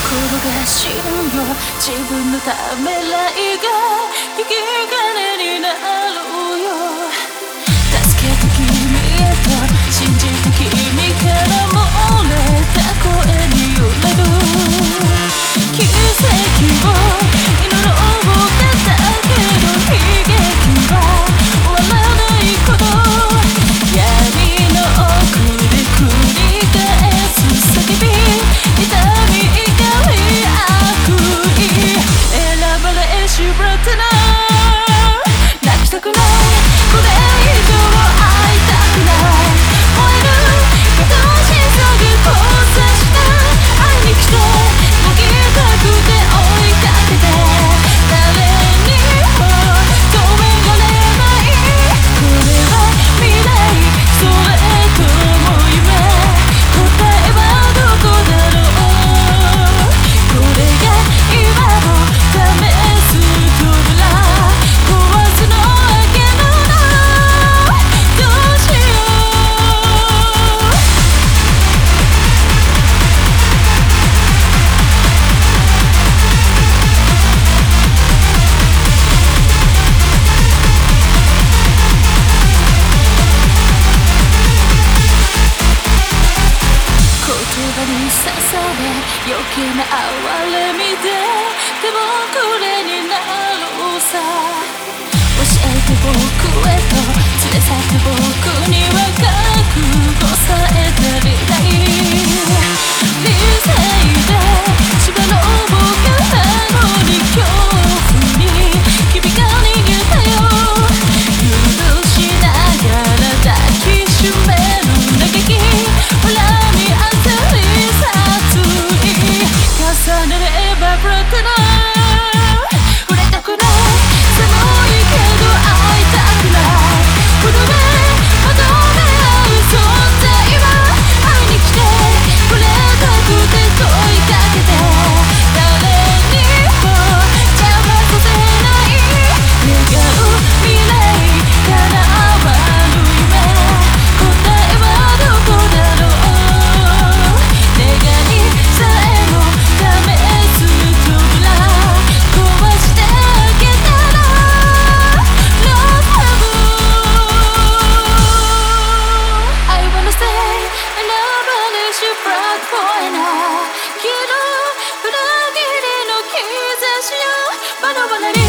が死ぬよ自分のためらいが生き金になるよ助けて君へと信じて君から漏れた声に揺れる奇跡を祈ろうかだけど悲劇は終わらないこと闇の奥で繰り返す叫び痛み怒り悪意選ばれしブラッドな泣きたくないこれ以上会いたくない燃える私さぎ交差した会いに来て泣きたくて追いかけて誰にも止められないこれは未来それとも夢答えはどこだろうこれが今を試す扉壊すのわけのないどうしよう言葉に刺され余計な哀れみででもこれになるさ教えて僕へと連れ去って僕には覚悟さえ足りない理性で縛ろうからのに恐怖に君が逃げたよ許しながら抱きしめる嘆き恨み焦り殺意重ねればブラッドな触れたくない寒いけど会いたくないこの目求め合う存在は会いに来て触れたくて問いかけて誰にも邪魔させない願う未来叶わぬ夢答えはどこだろう願いさえも試す扉壊してあげたら Love I wanna say I love you black boy なけど裏切りの兆しよバラバラに